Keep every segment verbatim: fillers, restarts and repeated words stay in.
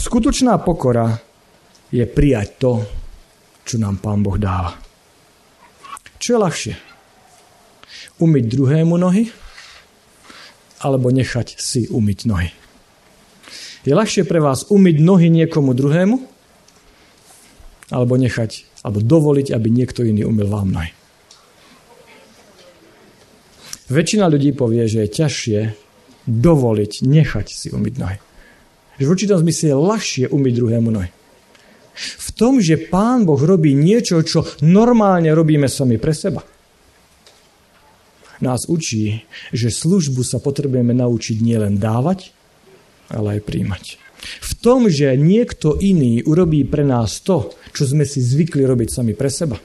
Skutočná pokora je prijať to, čo nám Pán Boh dáva. Čo je ľahšie? Umyť druhému nohy alebo nechať si umyť nohy? Je ľahšie pre vás umyť nohy niekomu druhému alebo nechať, alebo dovoliť, aby niekto iný umyl vám nohy? Väčšina ľudí povie, že je ťažšie dovoliť, nechať si umyť nohy. Že v určitom zmysle je ľahšie umyť druhému nohy. V tom, že Pán Boh robí niečo, čo normálne robíme sami pre seba, nás učí, že službu sa potrebujeme naučiť nielen dávať, ale aj príjmať. V tom, že niekto iný urobí pre nás to, čo sme si zvykli robiť sami pre seba,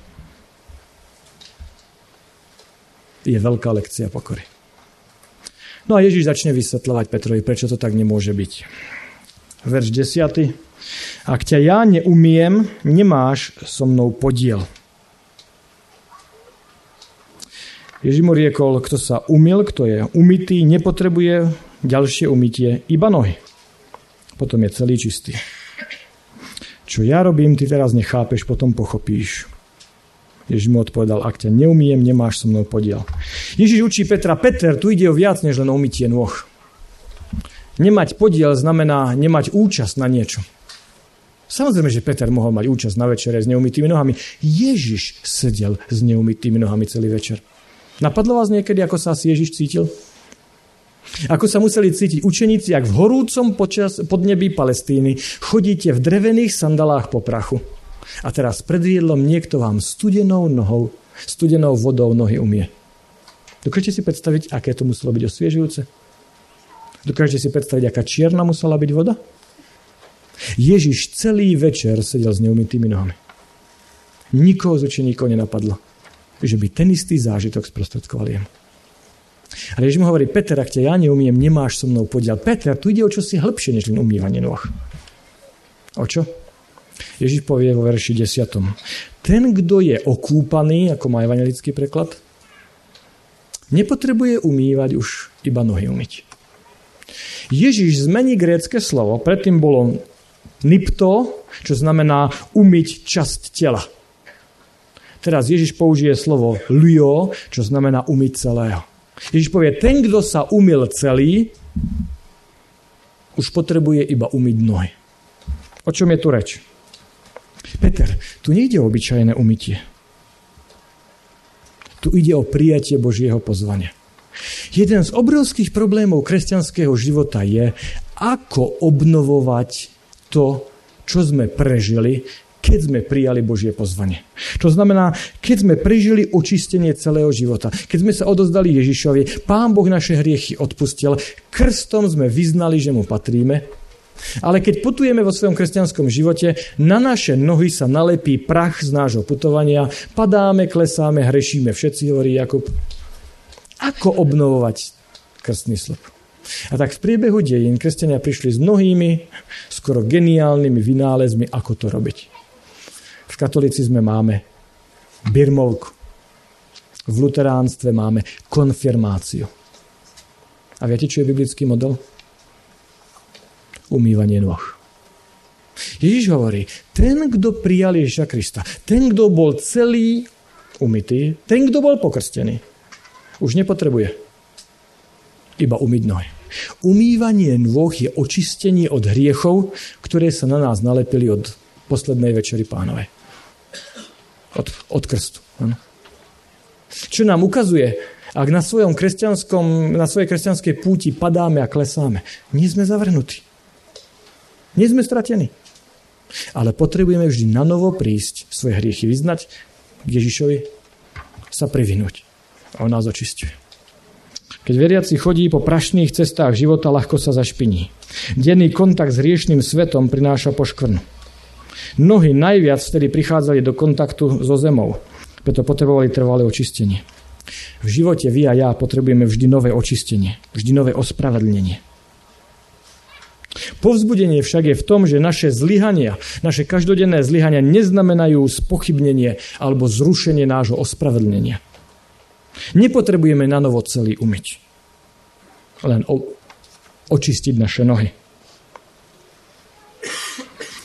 je veľká lekcia pokory. No a Ježiš začne vysvetľovať Petrovi, prečo to tak nemôže byť. Verš desiaty. Ak ťa ja neumiem, nemáš so mnou podiel. Ježiš mu riekol, kto sa umyl, kto je umytý, nepotrebuje ďalšie umytie, iba nohy. Potom je celý čistý. Čo ja robím, ty teraz nechápeš, potom pochopíš. Ježiš mu odpovedal, ak ťa neumiem, nemáš so mnou podiel. Ježiš učí Petra, Peter, tu ide o viac než len umytie nôh. Nemať podiel znamená nemať účasť na niečo. Samozrejme, že Peter mohol mať účasť na večere s neumytými nohami. Ježiš sedel s neumytými nohami celý večer. Napadlo vás niekedy, ako sa asi Ježiš cítil? Ako sa museli cítiť učeníci, ak v horúcom počas, podnebí Palestíny chodíte v drevených sandalách po prachu. A teraz pred jedlom niekto vám studenou nohou, studenou vodou nohy umie. Dokážete si predstaviť, aké to muselo byť osviežujúce? Dokážete si predstaviť, aká čierna musela byť voda? Ježiš celý večer sedel s neumytými nohami. Nikoho z učeníkov nenapadlo, že by ten istý zážitok sprostredkoval jemu. Ale Ježiš mu hovorí, Peter, ak ťa ja neumiem, nemáš so mnou podiel. Peter, tu ide o čosi hĺbšie, než len umývanie nôh. O čo? Ježiš povie vo verši desiatom. Ten, kto je okúpaný, ako má evangelický preklad, nepotrebuje umývať už iba nohy umyť. Ježiš zmení grécke slovo, predtým bolo nipto, čo znamená umyť časť tela. Teraz Ježiš použije slovo lujo, čo znamená umyť celého. Ježiš povie, ten, kto sa umyl celý, už potrebuje iba umyť nohy. O čom je tu reč? Peter, tu nejde o obyčajné umytie. Tu ide o prijatie Božieho pozvania. Jeden z obrovských problémov kresťanského života je, ako obnovovať to, čo sme prežili, keď sme prijali Božie pozvanie. To znamená, keď sme prežili očistenie celého života, keď sme sa odozdali Ježišovi, Pán Boh naše hriechy odpustil, krstom sme vyznali, že mu patríme, ale keď putujeme vo svojom kresťanskom živote, na naše nohy sa nalepí prach z nášho putovania, padáme, klesáme, hrešíme, všetci, hovorí Jakub. Ako obnovovať krstný sľub? A tak v priebehu dejín kresťania prišli s mnohými, skoro geniálnymi vynálezmi, ako to robiť. V katolicizme máme birmovku. V luteránstve máme konfirmáciu. A viete, čo je biblický model? Umývanie nôh. Ježiš hovorí, ten, kto prijal Ježiša Krista, ten, kto bol celý umytý, ten, kto bol pokrstený, už nepotrebuje iba umyť nohy. Umývanie nôh je očistenie od hriechov, ktoré sa na nás nalepili od poslednej večeri Pánovej. Od, od krstu. Ano. Čo nám ukazuje, ak na svojom kresťanskom, na svojej kresťanskej púti padáme a klesáme, nie sme zavrhnutí. Nie sme stratení. Ale potrebujeme vždy na novo prísť, svoje hriechy vyznať, k Ježišovi sa privinúť. A on nás očisťuje. Keď veriaci chodí po prašných cestách života, ľahko sa zašpiní. Denný kontakt s hriešným svetom prináša poškvrnu. Nohy najviac vtedy prichádzali do kontaktu so zemou, preto potrebovali trvalé očistenie. V živote vy a ja potrebujeme vždy nové očistenie, vždy nové ospravedlnenie. Povzbudenie však je v tom, že naše zlyhania, naše každodenné zlyhania neznamenajú spochybnenie alebo zrušenie nášho ospravedlnenia. Nepotrebujeme na novo celý umyť. Len o, očistiť naše nohy.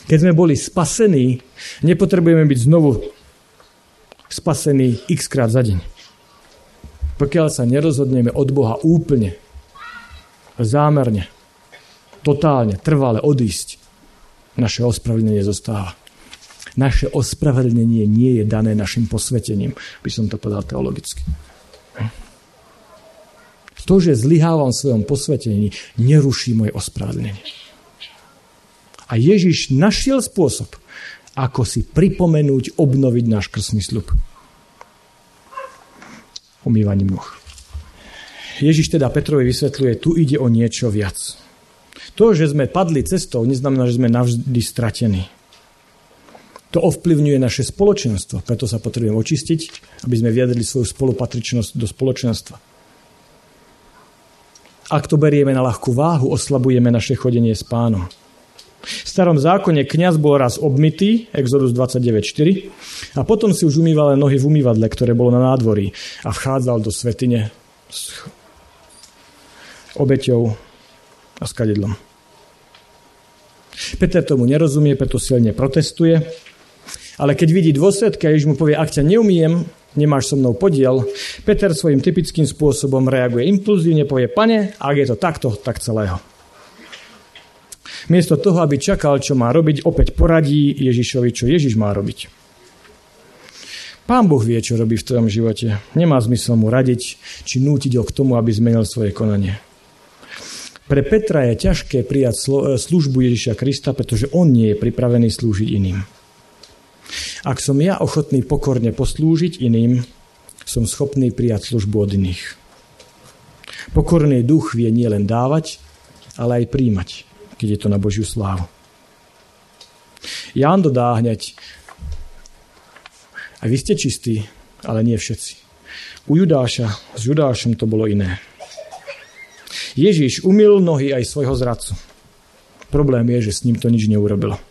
Keď sme boli spasení, nepotrebujeme byť znovu spasení x krát za deň. Pokiaľ sa nerozhodneme od Boha úplne, zámerne, totálne, trvale odísť, naše ospravedlnenie zostáva. Naše ospravedlnenie nie je dané našim posvetením, by som to povedal teologicky. To, že zlyhávam v svojom posvetení, neruší moje ospravedlnenie. A Ježiš našiel spôsob, ako si pripomenúť, obnoviť náš krstný sľub. Umývaním nôh. Ježiš teda Petrovi vysvetľuje, tu ide o niečo viac. To, že sme padli cestou, neznamená, že sme navždy stratení. To ovplyvňuje naše spoločenstvo, preto sa potrebujeme očistiť, aby sme vyjadrili svoju spolupatričnosť do spoločenstva. Ak to berieme na ľahkú váhu, oslabujeme naše chodenie s Pánom. V starom zákone kňaz bol raz obmytý, Exodus dvadsaťdeväť štyri, a potom si už umýval nohy v umývadle, ktoré bolo na nádvorí, a vchádzal do svätyne s obeťou a s kadidlom. Peter tomu nerozumie, preto silne protestuje, ale keď vidí dôsledky a Ježiš mu povie, ak ťa neumiem, nemáš so mnou podiel, Peter svojím typickým spôsobom reaguje impulzívne, povie, pane, ak je to takto, tak celého. Miesto toho, aby čakal, čo má robiť, opäť poradí Ježišovi, čo Ježiš má robiť. Pán Boh vie, čo robí v tvojom živote. Nemá zmysel mu radiť, či nútiť ho k tomu, aby zmenil svoje konanie. Pre Petra je ťažké prijať službu Ježiša Krista, pretože on nie je pripravený slúžiť iným. Ak som ja ochotný pokorne poslúžiť iným, som schopný prijať službu od iných. Pokorný duch vie nielen dávať, ale aj príjmať, keď je to na Božiu slávu. Ján dodá hneď, aj vy ste čistí, ale nie všetci. U Judáša, s Judášom to bolo iné. Ježiš umyl nohy aj svojho zradcu. Problém je, že s ním to nič neurobilo.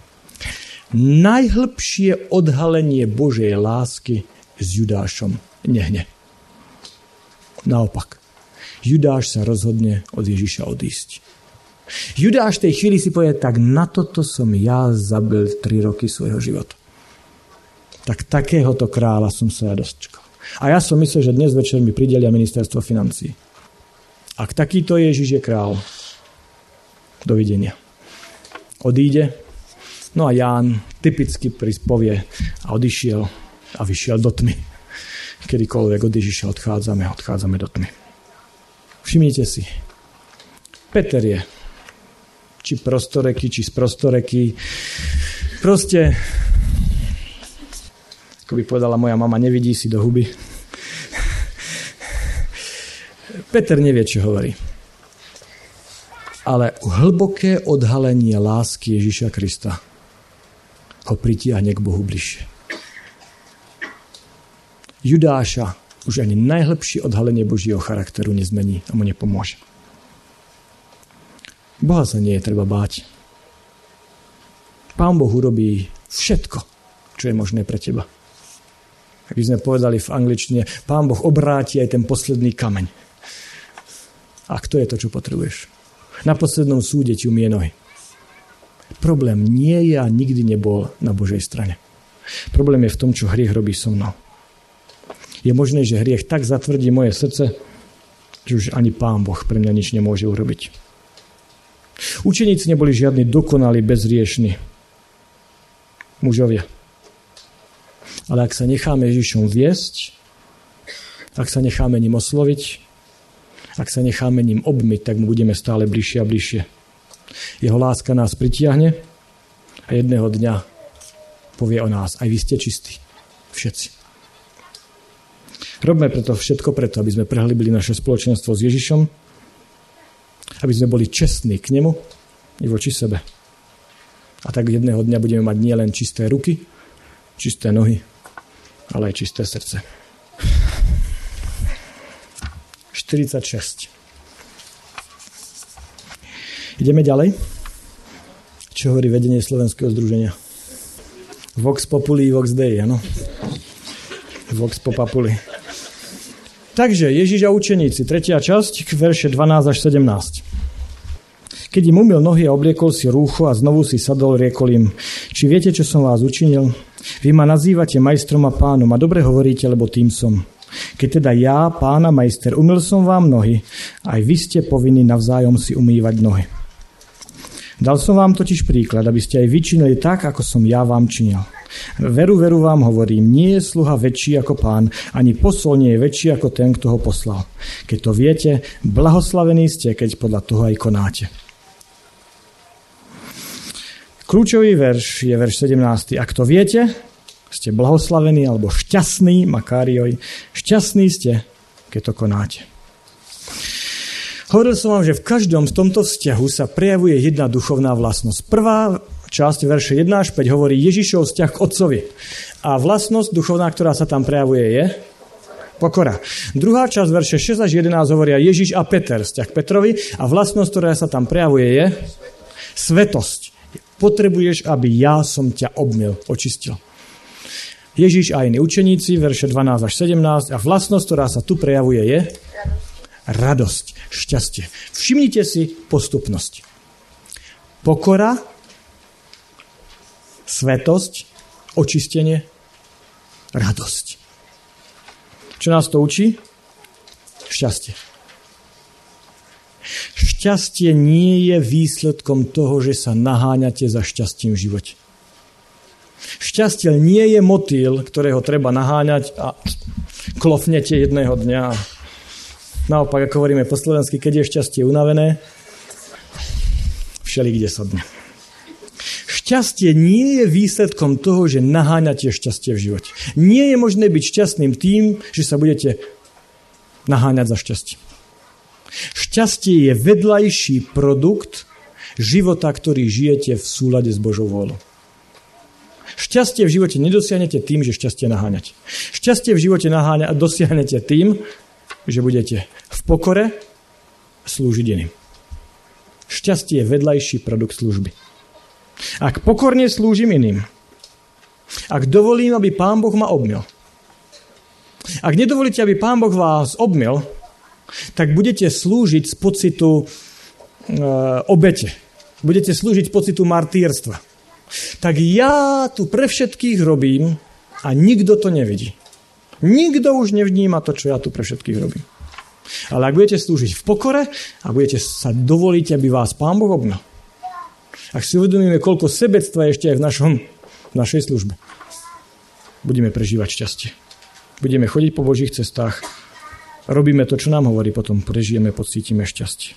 Najhlbšie odhalenie Božej lásky s Judášom nehne. Naopak, Judáš sa rozhodne od Ježiša odísť. Judáš v tej chvíli si povie, tak na toto som ja zabil tri roky svojho života. Tak takéhoto kráľa som sa ja dočkal. A ja som myslel, že dnes večer mi pridelia ministerstvo financií. Ak takýto Ježiš je král, dovidenia. Odíde. No a Ján typicky prispovie a odišiel a vyšiel do tmy. Kedykoľvek od Ježiša odchádzame, odchádzame do tmy. Všimnite si, Peter je či prostoreký, či sprostoreký. Proste, ako by povedala moja mama, nevidí si do huby. Peter nevie, čo hovorí. Ale hlboké odhalenie lásky Ježiša Krista ho pritiahne k Bohu bližšie. Judáša už ani najlepšie odhalenie Božieho charakteru nezmení a mu nepomôže. Boha sa nie je treba báť. Pán Boh urobí všetko, čo je možné pre teba. Ak by sme povedali v angličtine, Pán Boh obráti aj ten posledný kameň. A to je to, čo potrebuješ. Na poslednom súde ti umie nohy. Problém nie je a nikdy nebol na Božej strane. Problém je v tom, čo hriech robí so mnou. Je možné, že hriech tak zatvrdí moje srdce, že už ani Pán Boh pre mňa nič nemôže urobiť. Učeníci neboli žiadni dokonalí, bezriešni mužovia. Ale ak sa necháme Ježišom viesť, ak sa necháme ním osloviť, ak sa necháme ním obmyť, tak mu budeme stále bližšie a bližšie. Jeho láska nás pritiahne a jedného dňa povie o nás, aj vy ste čistí. Všetci. Robme preto všetko preto, aby sme prehlbili naše spoločenstvo s Ježišom, aby sme boli čestní k nemu i voči sebe. A tak jedného dňa budeme mať nielen čisté ruky, čisté nohy, ale aj čisté srdce. štyridsaťšesť. Ideme ďalej. Čo hovorí vedenie Slovenského združenia? Vox populi, vox dei, áno? Vox populi. Takže Ježiš a učeníci, tretia časť, verše dvanásť až sedemnásť. Keď im umyl nohy a obliekol si rúcho a znovu si sadol, riekol im, či viete, čo som vás učinil? Vy ma nazývate majstrom a pánom a dobre hovoríte, lebo tým som. Keď teda ja, pán a majster, umyl som vám nohy, aj vy ste povinní navzájom si umývať nohy. Dal som vám totiž príklad, aby ste aj vyčinili tak, ako som ja vám činil. Veru, veru vám hovorím, nie je sluha väčší ako pán, ani posol nie je väčší ako ten, kto ho poslal. Keď to viete, blahoslavení ste, keď podľa toho aj konáte. Kľúčový verš je verš sedemnásty. Ak to viete, ste blahoslavení alebo šťastní, makárioj, šťastní ste, keď to konáte. Hovoril som vám, že v každom z tomto vzťahu sa prejavuje jedna duchovná vlastnosť. Prvá časť verše jeden až päť hovorí Ježišov vzťah k Otcovi. A vlastnosť duchovná, ktorá sa tam prejavuje, je pokora. Druhá časť verše šesť až jedenásť hovoria Ježiš a Peter, vzťah k Petrovi. A vlastnosť, ktorá sa tam prejavuje, je svetosť. Potrebuješ, aby ja som ťa obmyl, očistil. Ježiš a iní učeníci, verše dvanásť až sedemnásť. A vlastnosť, ktorá sa tu prejavuje, je radosť, šťastie. Všimnite si postupnosť. Pokora, svetosť, očistenie, radosť. Čo nás to učí? Šťastie. Šťastie nie je výsledkom toho, že sa naháňate za šťastím v živote. Šťastie nie je motýl, ktorého treba naháňať a klofnete jedného dňa. Naopak, ako hovoríme po slovensky, keď je šťastie unavené, všelikde sadne. Šťastie nie je výsledkom toho, že naháňate šťastie v živote. Nie je možné byť šťastným tým, že sa budete naháňať za šťastie. Šťastie je vedľajší produkt života, ktorý žijete v súlade s Božou vôľou. Šťastie v živote nedosiahnete tým, že šťastie naháňate. Šťastie v živote naháňa, dosiahnete tým, že budete v pokore slúžiť iným. Šťastie je vedľajší produkt služby. Ak pokorne slúžim iným, ak dovolím, aby Pán Boh ma obmyl, ak nedovolíte, aby Pán Boh vás obmyl, tak budete slúžiť z pocitu e, obete. Budete slúžiť z pocitu martýrstva. Tak ja tu pre všetkých robím a nikto to nevidí. Nikto už nevníma to, čo ja tu pre všetkých robím. Ale ak budete slúžiť v pokore a budete sa dovoliť, aby vás Pán Boh obmyl, ak si uvedomíme, koľko sebectva je ešte aj v, našom, v našej službe, budeme prežívať šťastie. Budeme chodiť po Božích cestách, robíme to, čo nám hovorí, potom prežijeme, pocítime šťastie.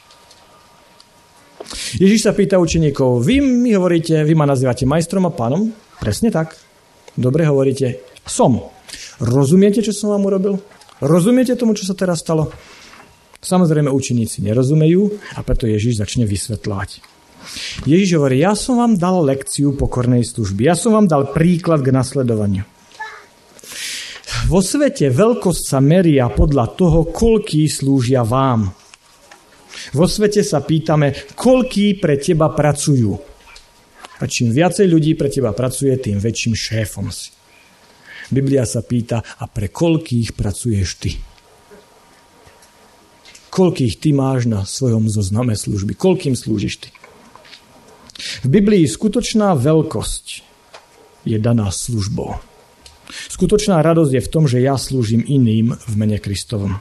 Ježiš sa pýta učeníkov, vy mi hovoríte, vy ma nazývate majstrom a pánom? Presne tak. Dobre hovoríte, som. Rozumiete, čo som vám urobil? Rozumiete tomu, čo sa teraz stalo? Samozrejme, učeníci nerozumejú a preto Ježiš začne vysvetľovať. Ježiš hovorí, ja som vám dal lekciu pokornej služby. Ja som vám dal príklad k nasledovaniu. Vo svete veľkosť sa meria podľa toho, koľký slúžia vám. Vo svete sa pýtame, koľký pre teba pracujú. A čím viacej ľudí pre teba pracuje, tým väčším šéfom si. Biblia sa pýta, a pre koľkých pracuješ ty? Koľkých ty máš na svojom zozname služby? Koľkým slúžiš ty? V Biblii skutočná veľkosť je daná službou. Skutočná radosť je v tom, že ja slúžim iným v mene Kristovom.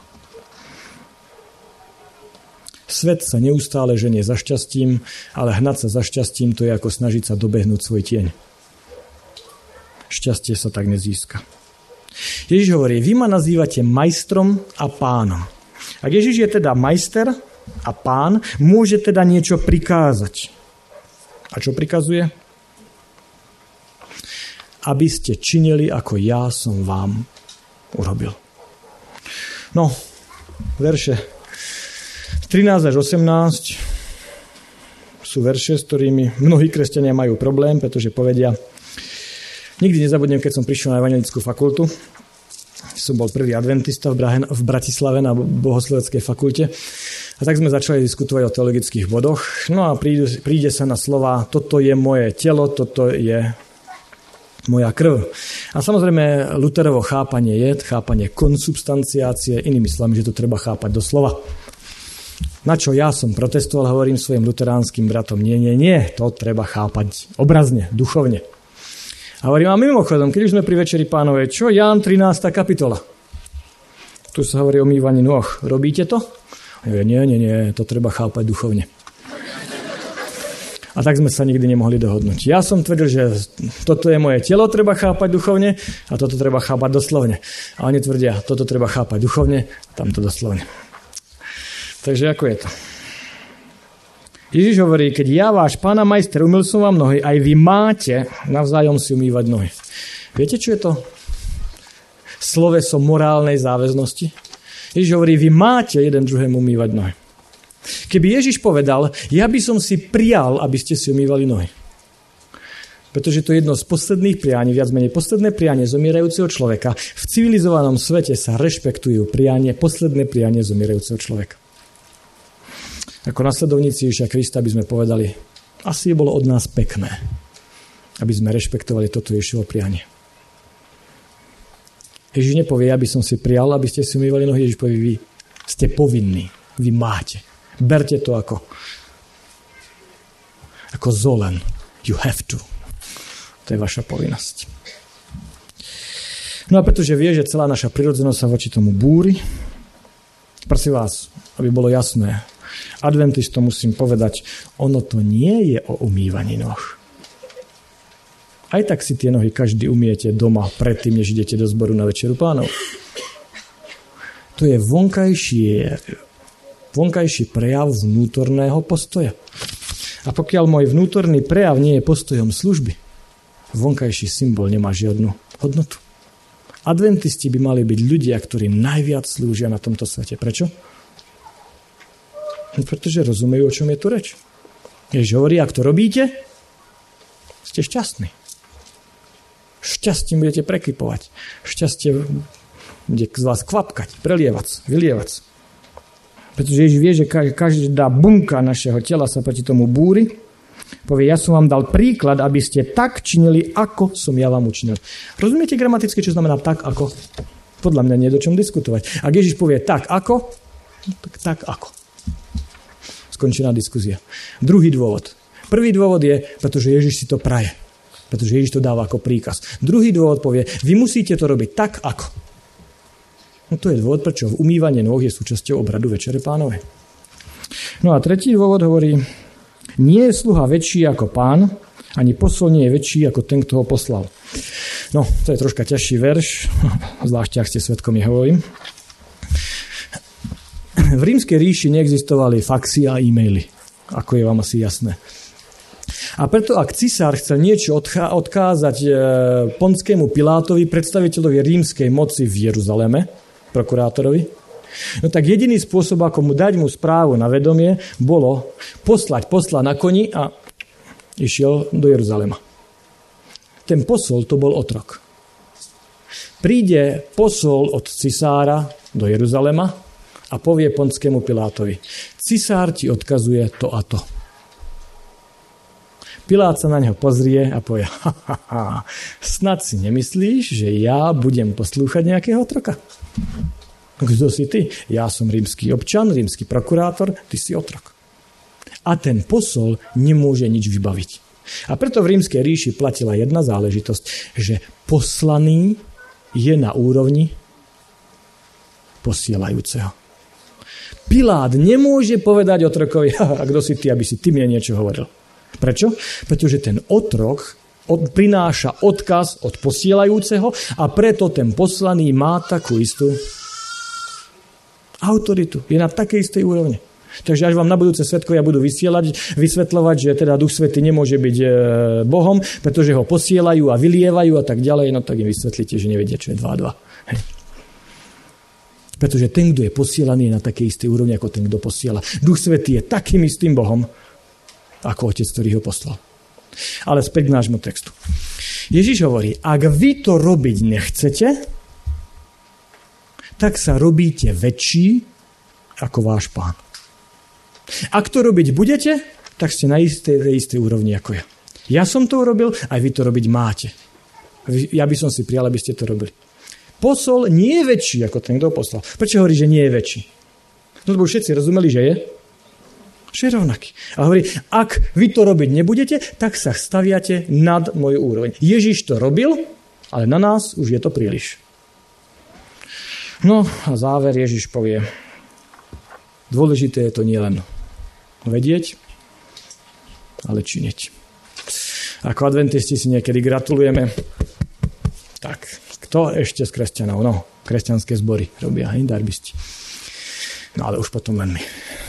Svet sa neustále ženie za šťastím, ale hnať sa za šťastím to je ako snažiť sa dobehnúť svoj tieň. Šťastie sa tak nezíska. Ježiš hovorí, vy ma nazývate majstrom a pánom. Ak Ježiš je teda majster a pán, môže teda niečo prikázať. A čo prikazuje? Aby ste činili, ako ja som vám urobil. No, verše trinásť až osemnásť sú verše, s ktorými mnohí kresťania majú problém, pretože povedia, nikdy nezabudnem, keď som prišiel na evangelickú fakultu, som bol prvý adventista v, Brahen, v Bratislave na bohosloveckej fakulte, a tak sme začali diskutovať o teologických bodoch. No a príde, príde sa na slova, toto je moje telo, toto je moja krv. A samozrejme, Lutherovo chápanie je chápanie konsubstanciácie, inými slovami, že to treba chápať doslova. Na čo ja som protestoval, hovorím svojim luteránskym bratom, nie, nie, nie, to treba chápať obrazne, duchovne. A hovorím, a mimochodom, keď už sme pri Večeri Pánovej, čo Ján trinásta kapitola? Tu sa hovorí o umývaní nôh. Robíte to? A hovorím, nie, nie, nie, to treba chápať duchovne. A tak sme sa nikdy nemohli dohodnúť. Ja som tvrdil, že toto je moje telo, treba chápať duchovne a toto treba chápať doslovne. A oni tvrdia, toto treba chápať duchovne a tamto doslovne. Takže ako je to? Ježiš hovorí, keď ja, váš pána majster, umyl som vám nohy, aj vy máte navzájom si umývať nohy. Viete, čo je to? Sloveso morálnej záväznosti. Ježiš hovorí, vy máte jeden druhému umývať nohy. Keby Ježiš povedal, ja by som si prial, aby ste si umývali nohy. Pretože to je jedno z posledných prianí, viac menej posledné prianie zomierajúceho človeka. V civilizovanom svete sa rešpektujú prianie, posledné prianie zomierajúceho človeka. Ako nasledovníci Ježiša Krista by sme povedali, asi bolo od nás pekné, aby sme rešpektovali toto Ježišovo prianie. Ježiš nepovie, aby som si prial, aby ste si umývali nohy. Ježiš povie, vy ste povinní, vy máte. Berte to ako ako zolen. You have to. To je vaša povinnosť. No a pretože vie, že celá naša prirodzenosť sa voči tomu búri, prosím vás, aby bolo jasné, adventistom musím povedať, ono to nie je o umývaní noh. Aj tak si tie nohy každý umiete doma predtým, než idete do zboru na Večeru Pánov. To je vonkajší, vonkajší prejav vnútorného postoja. A pokiaľ môj vnútorný prejav nie je postojom služby, vonkajší symbol nemá žiadnu hodnotu. Adventisti by mali byť ľudia, ktorí najviac slúžia na tomto svete. Prečo? Pretože rozumejú, o čom je tu reč. Ježiš hovorí, ak to robíte, ste šťastní. Šťastím budete prekypovať. Šťastie bude z vás kvapkať, prelievať, vylievať. Pretože Ježiš vie, že každá bunka našeho tela sa proti tomu búri. Povie, ja som vám dal príklad, aby ste tak činili, ako som ja vám učinil. Rozumiete gramaticky, čo znamená tak, ako? Podľa mňa nie je do čom diskutovať. Ak Ježiš povie tak, ako, tak tak, ako. Skončená diskusia. Druhý dôvod. Prvý dôvod je, pretože Ježiš si to praje. Pretože Ježiš to dáva ako príkaz. Druhý dôvod povie, vy musíte to robiť tak, ako. No to je dôvod, prečo v umývanie nôh je súčasťou obradu Večere Pánovej. No a tretí dôvod hovorí, nie je sluha väčší ako pán, ani posol nie je väčší ako ten, kto ho poslal. No, to je troška ťažší verš, zvlášť ak ste svedkom Jehovovým. V rímskej ríši neexistovali faxy a e-maily, ako je vám asi jasné. A preto, ak cisár chcel niečo odkázať Pontskému Pilátovi, predstaviteľovi rímskej moci v Jeruzaleme, prokurátorovi, no tak jediný spôsob, ako mu dať mu správu na vedomie, bolo poslať posla na koni a išiel do Jeruzalema. Ten posol to bol otrok. Príde posol od cisára do Jeruzalema a povie Pontskému Pilátovi, cisár ti odkazuje to a to. Pilát sa na neho pozrie a povie, ha, ha, ha, snad si nemyslíš, že ja budem poslúchať nejakého otroka? Kto si ty? Ja som rímsky občan, rímsky prokurátor, ty si otrok. A ten posol nemôže nič vybaviť. A preto v rímskej ríši platila jedna záležitosť, že poslaný je na úrovni posielajúceho. Pilát nemôže povedať otrokovi, a kto si ty, aby si ty mne niečo hovoril. Prečo? Pretože ten otrok od, prináša odkaz od posielajúceho a preto ten poslaný má takú istú autoritu. Je na takej istej úrovni. Takže až vám na budúce svedkovia budú vysielať, vysvetľovať, že teda Duch Svätý nemôže byť e, Bohom, pretože ho posielajú a vylievajú a tak ďalej, no tak im vysvetlíte, že nevedia, čo je dva a dva. Hej. Pretože ten, kto je posielaný, je na takej istej úrovni, ako ten, kto posiela. Duch Svätý je takým istým Bohom, ako Otec, ktorý ho poslal. Ale späť k nášmu textu. Ježiš hovorí, ak vy to robiť nechcete, tak sa robíte väčší ako váš pán. Ak to robiť budete, tak ste na istej, istej úrovni ako ja. Ja som to urobil, aj vy to robiť máte. Ja by som si prijal, aby ste to robili. Posol nie je väčší ako ten, kto poslal. Prečo hovorí, že nie je väčší? No lebo všetci rozumeli, že je. Že je rovnaký. A hovorí, ak vy to robiť nebudete, tak sa staviate nad moju úroveň. Ježiš to robil, ale na nás už je to príliš. No a záver Ježiš povie, dôležité je to nielen vedieť, ale činiť. Ako adventisti si niekedy gratulujeme, tak kto ešte z kresťanov? No, kresťanské zbory robia, hej, darbisti. No ale už potom len my.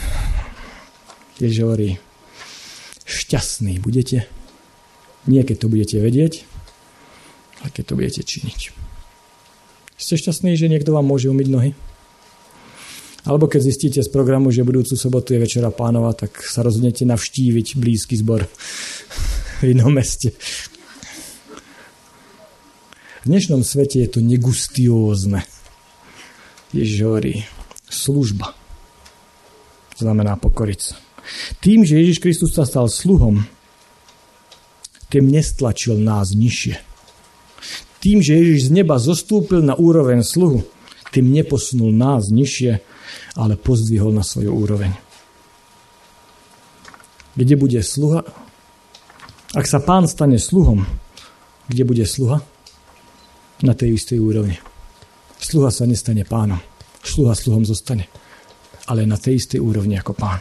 Ježiš hovorí, šťastní budete, nie keď to budete vedieť, ale keď to budete činiť. Ste šťastní, že niekto vám môže umyť nohy? Alebo keď zistíte z programu, že budúcu sobotu je Večera Pánova, tak sa rozhodnete navštíviť blízky zbor v inom meste. V dnešnom svete je to negustiózne. Ježiš hovorí, služba znamená pokoriť sa. Tým, že Ježiš Kristus sa stal sluhom, tým nestlačil nás nižšie. Tým, že Ježiš z neba zostúpil na úroveň sluhu, tým neposunul nás nižšie, ale pozdvihol na svoju úroveň. Kde bude sluha? Ak sa Pán stane sluhom, kde bude sluha? Na tej istej úrovni. Sluha sa nestane pánom. Sluha sluhom zostane. Ale na tej istej úrovni ako Pán.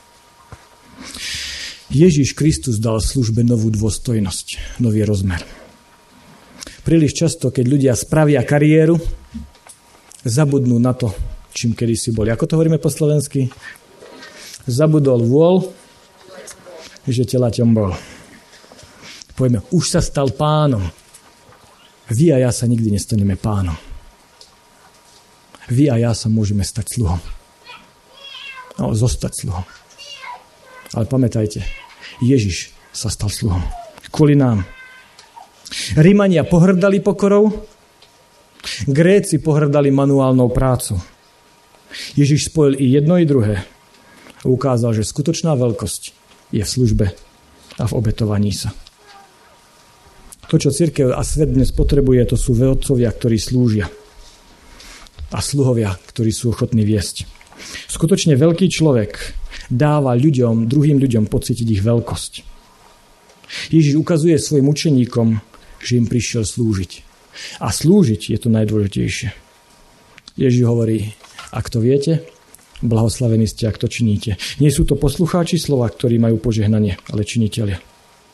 Ježiš Kristus dal službe novú dôstojnosť, nový rozmer. Príliš často, keď ľudia spravia kariéru, zabudnú na to, čím kedysi boli. Ako to hovoríme po slovensky? Zabudol vôľ, že telaťom bol. Povieme, už sa stal pánom. Vy a ja sa nikdy nestaneme pánom. Vy a ja sa môžeme stať sluhom. No, zostať sluhom. Ale pamätajte, Ježiš sa stal sluhom. Kvôli nám. Rimania pohrdali pokorou, Gréci pohrdali manuálnou prácou. Ježiš spojil i jedno, i druhé. Ukázal, že skutočná veľkosť je v službe a v obetovaní sa. To, čo cirkev a svet dnes potrebuje, to sú vedcovia, ktorí slúžia. A sluhovia, ktorí sú ochotní viesť. Skutočne veľký človek dáva ľuďom, druhým ľuďom pocítiť ich veľkosť. Ježiš ukazuje svojim učeníkom, že im prišiel slúžiť. A slúžiť je to najdôležitejšie. Ježiš hovorí, ak to viete, blahoslavení ste, ak to činíte. Nie sú to poslucháči slova, ktorí majú požehnanie, ale činitelia.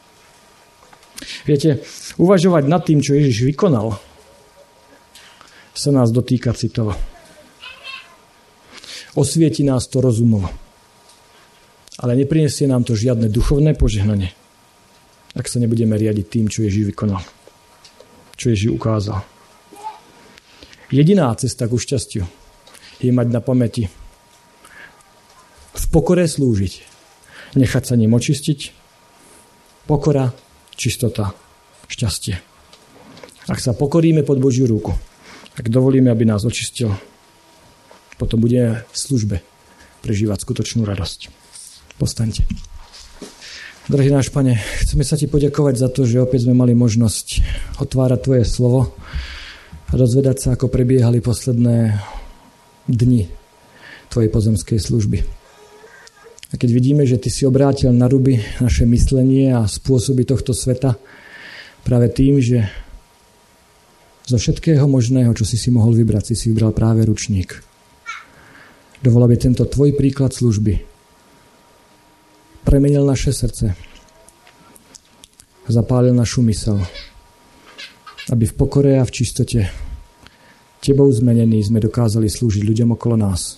Viete, uvažovať nad tým, čo Ježiš vykonal, sa nás dotýka citovo. Osvieti nás to rozumovo. Ale neprinesie nám to žiadne duchovné požehnanie, ak sa nebudeme riadiť tým, čo Ježiš vykonal. Čo Ježiš ukázal. Jediná cesta ku šťastiu je mať na pamäti v pokore slúžiť, nechať sa ním očistiť, pokora, čistota, šťastie. Ak sa pokoríme pod Božiu ruku, ak dovolíme, aby nás očistil, potom budeme v službe prežívať skutočnú radosť. Postaňte. Drahý náš Pane, chceme sa Ti poďakovať za to, že opäť sme mali možnosť otvárať Tvoje slovo a dozvedať sa, ako prebiehali posledné dni Tvojej pozemskej služby. A keď vidíme, že Ty si obrátil na ruby naše myslenie a spôsoby tohto sveta práve tým, že zo všetkého možného, čo si si mohol vybrať, si si vybral práve ručník. Dovol, aby tento Tvoj príklad služby premenil naše srdce, zapálil našu mysel, aby v pokore a v čistote Tebou zmenení sme dokázali slúžiť ľuďom okolo nás.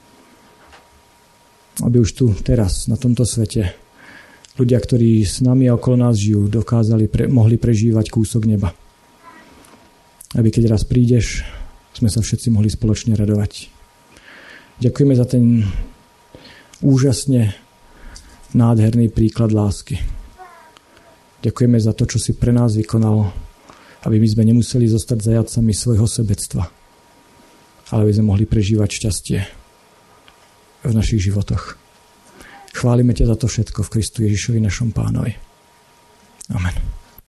Aby už tu, teraz, na tomto svete, ľudia, ktorí s nami a okolo nás žijú, dokázali, pre, mohli prežívať kúsok neba. Aby keď raz prídeš, sme sa všetci mohli spoločne radovať. Ďakujeme za ten úžasne nádherný príklad lásky. Ďakujeme za to, čo si pre nás vykonal, aby my sme nemuseli zostať zajatcami svojho sebectva, ale aby sme mohli prežívať šťastie v našich životoch. Chválime ťa za to všetko v Kristu Ježišovi, našom Pánovi. Amen.